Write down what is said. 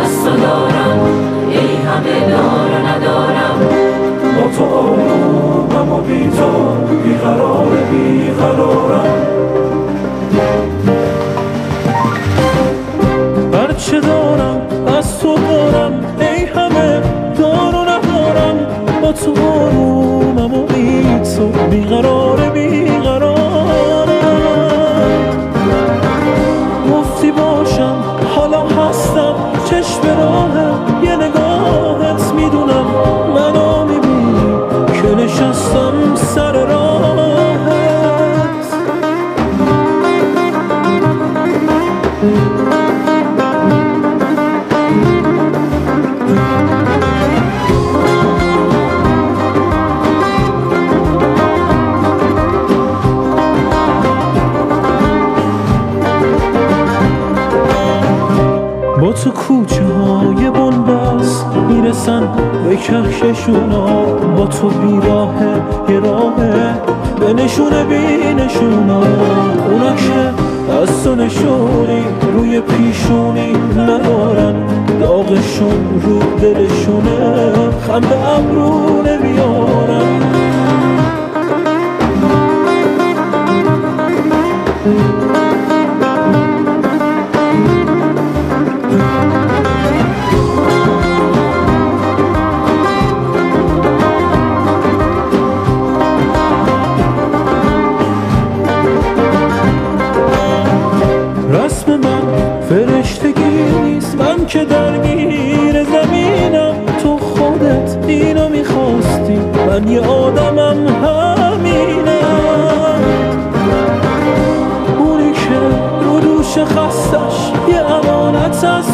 از تو دارم، ای همه دار و ندارم. با تو آرومم و بی تو بیقرارم. هرچه دارم از تو دارم، ای همه دار و ندارم. با تو آرومم و بی تو بیقرارم. گفتی باشم حالا هستم، چشم راه یه نگاهت میدونم. منو میبینی که نشستم سر راهت. با تو کوچه های بنبست میرسن به کهکشونا. با تو بیراهه یه راهه به نشونه بی نشونا. اونا که از تو نشونی روی پیشونی ندارن، داغشون رو دلشونه خنده ابرو نمیارن. رسم من فرشتگی نیست، من که درگیر زمینم. تو خودت اینو میخواستی، من یه آدمم همینم. اونی که رو دوش خستش یه امانت از